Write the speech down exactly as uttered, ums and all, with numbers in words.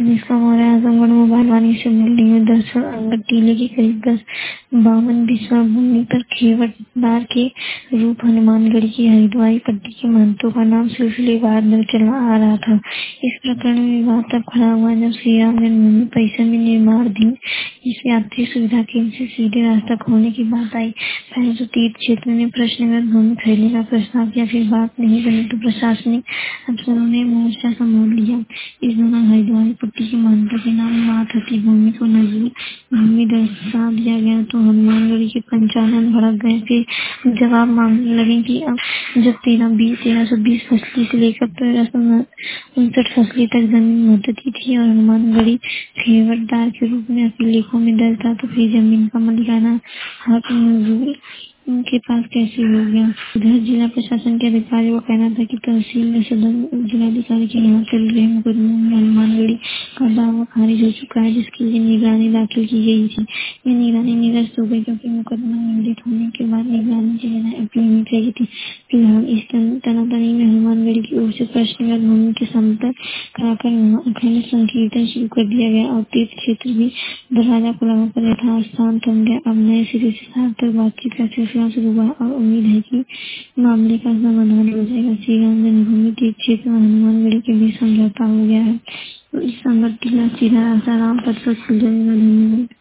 जिसका हमारे आजमगढ़ में बालवानी से बिल्डिंग में दरअसल अंगद टीले के करीब दस बावन बिस्वा भूमि पर खेवटदार के रूप हनुमानगढ़ की हरिद्वारी पट्टी के महंतों का नाम सिलसिलेवार दर चला आ रहा था। इस प्रकरण में विवाद तब खड़ा हुआ जब श्री राम जन्मभूमि परिसर में निर्माणाधीन इस यात्री सुविधा केंद्र से सीधे रास्ता खोलने की बात आई। पहले तो तीर्थ क्षेत्र ने प्रश्नगत भूमि खरीदने का प्रस्ताव किया, फिर बात नहीं बनी तो प्रशासनिक अफसरों ने मोर्चा संभाल लिया। इस दौरान हरिद्वार पट्टी के महंतों के नाम मातहती भूमि को नजदीक भूमि दर्शा दिया गया तो हनुमानगढ़ के पंचानन भड़क गए। फिर जवाब मांगने लगे कि अब जब तेरह बीस तेरह सौ बीस फसली से लेकर तेरह सौ उनसठ फसली तक जमीन महत्ती थी और हनुमानगढ़ी खेवटदार के रूप में अपने लेखों में दर्ज था, तो फिर जमीन का मालिकाना हक मंजूर उनके पास कैसे हो गया। उधर जिला प्रशासन के अधिकारियों का कहना था कि तहसील में सदर जिलाधिकारी के यहाँ चल रहे मुकदमों में हनुमानगढ़ी का दावा खारिज हो चुका है, जिसके लिए निगरानी दाखिल की गई थी। ये निगरानी निरस्त हो गई क्योंकि मुकदमा निगडित होने के बाद निगरानी के बिना अपील नहीं करी थी। फिलहाल इस तनातनी में हनुमानगढ़ी की ओर से प्रश्नगत भूमि के समतल कराकर अखंड संकीर्तन शुरू कर दिया गया और तीर्थ क्षेत्र भी दरवाजा खुला होकर यथास्थान थम गया। अब नए सिरे से सार्थक बातचीत का सिलसिला शुरू हुआ और उम्मीद है कि मामले का समाधान हो जाएगा। श्री राम जन्मभूमि तीर्थ क्षेत्र में हनुमानगढ़ी के बीच समझौता हो गया है तो इस संगत टीला सीधा रास्ता राम पथ पर खुल जाएगा। धन्यवाद।